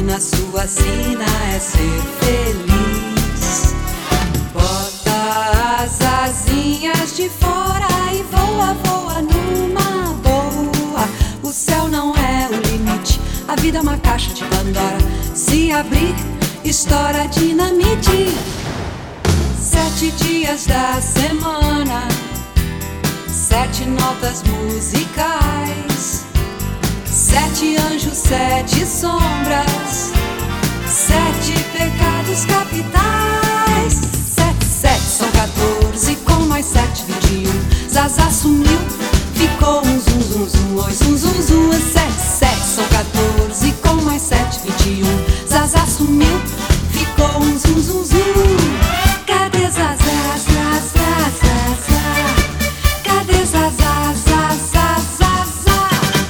serpentina, sua sina é ser feliz. Bota as asinhas de fora e voa, voa numa boa. O céu não é o limite, a vida é uma caixa de Pandora. Se abrir, estoura dinamite. 7 dias da semana, 7 notas musicais, 7 anjos, 7 sombras, 7 pecados capitais. 7, 7 são 14, com mais 7, 21. Zaza sumiu, ficou um zum, zum, zum, oi, zum, zum, zum. 7, 7 são 14, com mais 7, 21. Zaza sumiu, ficou um zum, zum, zum. Cadê Zazá, Zazá, Zazá? Cadê Zazá, Zazá, Zazá?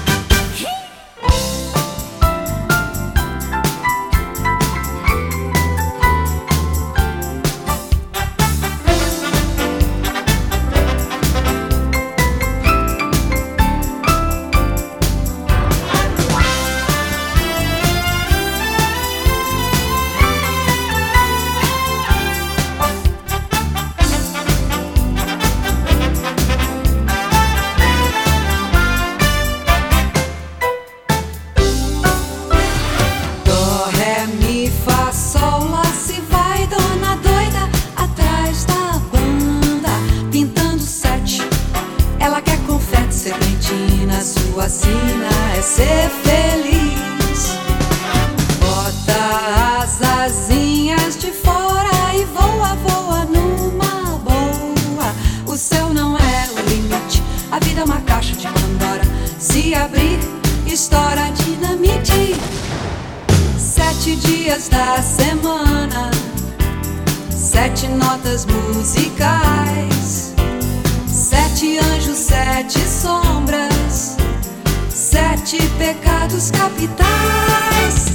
Serpentina, sua sina é ser feliz. Bota as asinhas de fora e voa, voa numa boa. O céu não é o limite, a vida é uma caixa de Pandora. Se abrir, estoura dinamite. 7 dias da semana, 7 notas musicais, 7 anjos, 7 sombras, 7 pecados capitais.